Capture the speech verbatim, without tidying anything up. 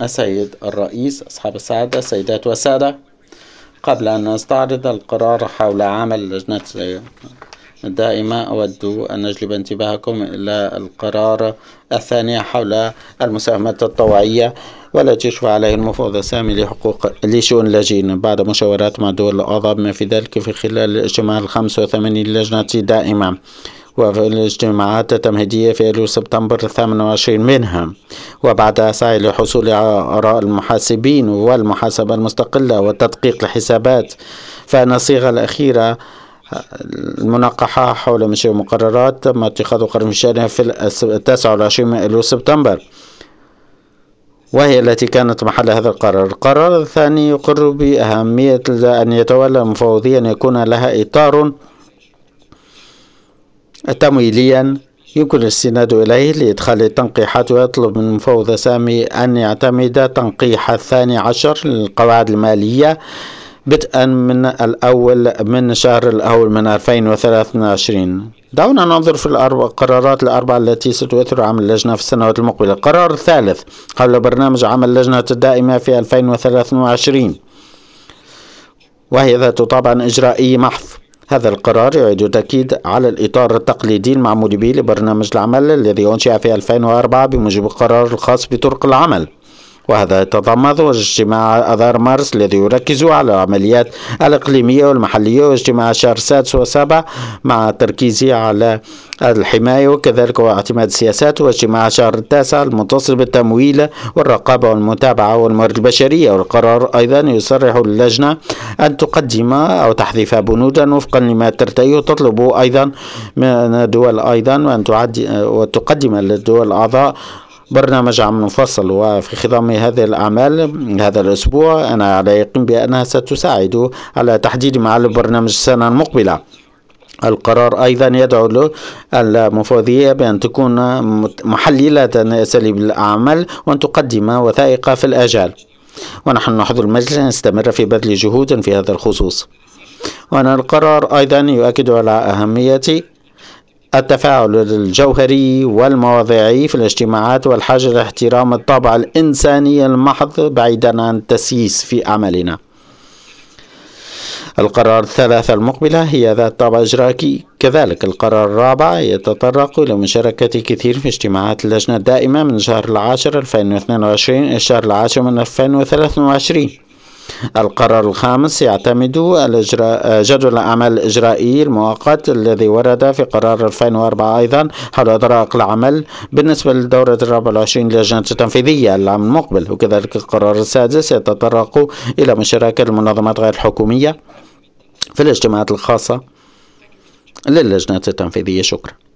السيد الرئيس، أصحاب السعادة، السيدات والسادة، قبل أن نستعرض القرار حول عمل اللجنة الدائمة أود أن نجلب انتباهكم إلى القرار الثاني حول المساهمات الطوعية والتي يشرف عليه المفوض السامي لحقوق لشؤون اللاجئين بعد مشاورات مع الدول الأعضاء بما في ذلك في خلال الاجتماع الخامس وثمانين للجنة الدائمة وفي الاجتماعات التمهيدية في أيلول سبتمبر الثامن والعشرين منها، وبعد سعي للحصول على آراء المحاسبين والمحاسبة المستقلة وتدقيق الحسابات، فإن الصيغة الأخيرة المناقحة حول مشروع مقررات تم اتخاذ قرار بشأنها في التاسع والعشرين من أيلول سبتمبر، وهي التي كانت محل هذا القرار. القرار الثاني يقر بأهمية أن يتولى المفوضية أن يكون لها إطار تمويليا يمكن الاستناد إليه لإدخال التنقيحات، ويطلب من المفوض سامي أن يعتمد تنقيح الثاني عشر للقواعد المالية بدءا من الأول من شهر الأول من ألفين وثلاثة وعشرين. دعونا ننظر في القرارات الأربعة التي ستؤثر عمل اللجنة في السنوات المقبلة. القرار الثالث حول برنامج عمل اللجنة الدائمة في ألفين وثلاثة وعشرين، وهي ذات طابع إجرائي محض. هذا القرار يعيد التأكيد على الإطار التقليدي المعمول به لبرنامج العمل الذي أنشئ في ألفين وأربعة بموجب القرار الخاص بطرق العمل، وهذا يتضمن اجتماع أذار مارس الذي يركز على العمليات الإقليمية والمحلية، واجتماع شهر السادس والسابع مع تركيزه على الحماية وكذلك اعتماد السياسات، واجتماع شهر التاسع المتصل بالتمويل والرقابة والمتابعة والموارد البشرية. والقرار أيضا يصرح اللجنة أن تقدم أو تحذف بنودا وفقا لما ترتئي، وتطلب أيضا من الدول أيضا أن وتقدم للدول الأعضاء برنامج عمل مفصل. وفي خضم هذه الأعمال هذا الأسبوع أنا على يقين بأنها ستساعد على تحديد معالم برنامج السنة المقبلة. القرار أيضا يدعو له المفوضية بأن تكون محللة أساليب الأعمال وأن تقدم وثائق في الآجال، ونحن نحضر المجلس أن يستمر في بذل جهود في هذا الخصوص. وأن القرار أيضا يؤكد على أهمية التفاعل الجوهري والمواضيعي في الاجتماعات والحاجة لاحترام الطابع الإنساني المحض بعيدا عن التسييس في عملنا. القرار الثلاثة المقبلة هي ذات طابع إجرائي كذلك. القرار الرابع يتطرق إلى مشاركة كثير في اجتماعات اللجنة الدائمة من شهر العاشر ألفين واثنين وعشرين إلى الشهر العاشر من ألفين وثلاثة وعشرين. القرار الخامس يعتمد على جدول الأعمال الإجرائي المؤقت الذي ورد في قرار ألفين وأربعة أيضا حول طرائق العمل بالنسبة للدورة الرابعة والعشرين للجنة التنفيذية العام المقبل. وكذلك القرار السادس يتطرق إلى مشاركة المنظمات غير الحكومية في الاجتماعات الخاصة للجنة التنفيذية. شكرا.